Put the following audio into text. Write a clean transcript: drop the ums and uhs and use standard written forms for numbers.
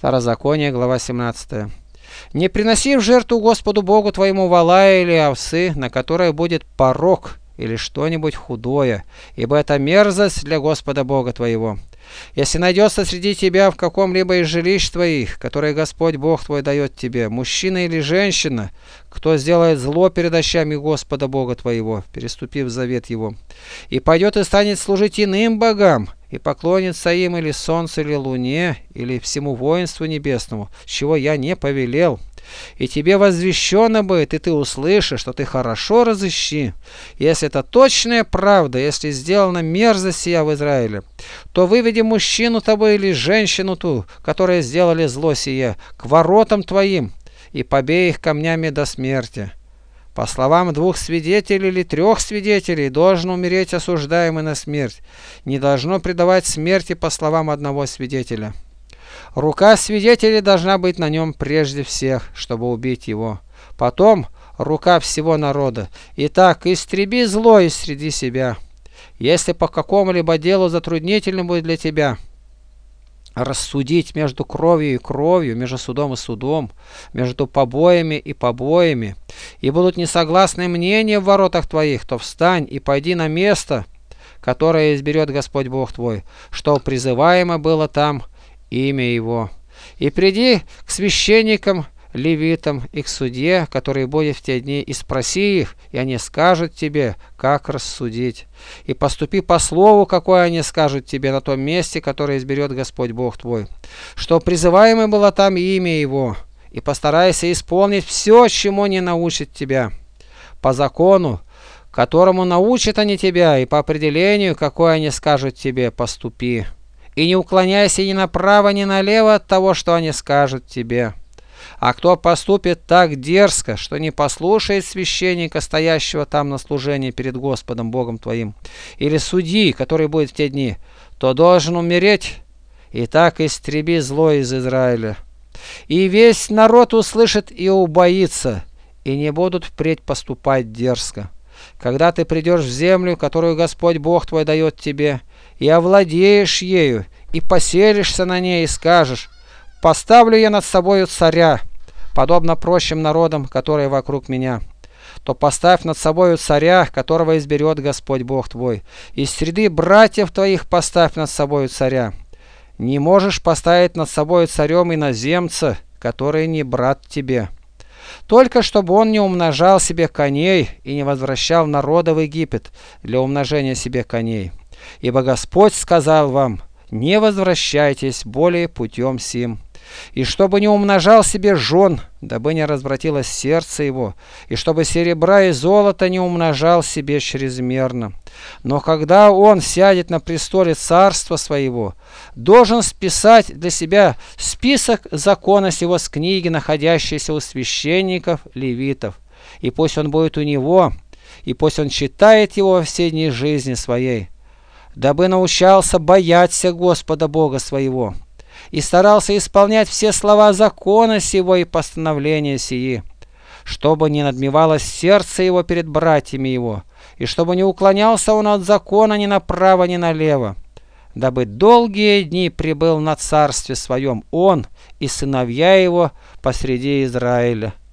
Второзаконие, глава 17. «Не приноси в жертву Господу Богу твоему вола или овцы, на которой будет порок или что-нибудь худое, ибо это мерзость для Господа Бога твоего. Если найдется среди тебя в каком-либо из жилищ твоих, которые Господь Бог твой дает тебе, мужчина или женщина, кто сделает зло перед очами Господа Бога твоего, переступив завет его, и пойдет и станет служить иным богам, и поклонится им или солнцу, или луне, или всему воинству небесному, чего я не повелел, и тебе возвещено будет, и ты услышишь, что ты хорошо разыщи. Если это точная правда, если сделана мерзость сия в Израиле, то выведи мужчину тобой или женщину ту, которые сделали зло сие, к воротам твоим, и побей их камнями до смерти. По словам 2 свидетелей или 3 свидетелей должен умереть осуждаемый на смерть. Не должно предавать смерти по словам 1 свидетеля. Рука свидетелей должна быть на нем прежде всех, чтобы убить его. Потом рука всего народа. Итак, истреби зло из среди себя. Если по какому-либо делу затруднительно будет для тебя рассудить между кровью и кровью, между судом и судом, между побоями и побоями, и будут несогласны мнения в воротах твоих, то встань и пойди на место, которое изберет Господь Бог твой, что призываемо было там имя его. И приди к священникам, левитам и к судье, который будет в те дни, и спроси их, и они скажут тебе, как рассудить. И поступи по слову, какое они скажут тебе на том месте, которое изберет Господь Бог твой, что призываемо было там имя его, и постарайся исполнить все, чему не научат тебя. По закону, которому научат они тебя, и по определению, какое они скажут тебе, поступи. И не уклоняйся ни направо, ни налево от того, что они скажут тебе. А кто поступит так дерзко, что не послушает священника, стоящего там на служении перед Господом Богом твоим, или судьи, который будет в те дни, то должен умереть, и так истреби зло из Израиля. И весь народ услышит и убоится, и не будут впредь поступать дерзко. Когда ты придешь в землю, которую Господь Бог твой дает тебе, и овладеешь ею, и поселишься на ней, и скажешь: «Поставлю я над собою царя, подобно прочим народам, которые вокруг меня», то поставь над собою царя, которого изберет Господь Бог твой. Из среды братьев твоих поставь над собою царя. Не можешь поставить над собою царем иноземца, который не брат тебе. Только чтобы он не умножал себе коней и не возвращал народа в Египет для умножения себе коней. Ибо Господь сказал вам: не возвращайтесь более путем сим. И чтобы не умножал себе жен, дабы не развратилось сердце его, и чтобы серебра и золота не умножал себе чрезмерно. Но когда он сядет на престоле царства своего, должен списать для себя список закона сего с книги, находящейся у священников, левитов. И пусть он будет у него, и пусть он читает его все дни жизни своей, дабы научался бояться Господа Бога своего, и старался исполнять все слова закона сего и постановления сии, чтобы не надмевалось сердце его перед братьями его, и чтобы не уклонялся он от закона ни направо, ни налево, дабы долгие дни пребыл на царстве своем он и сыновья его посреди Израиля.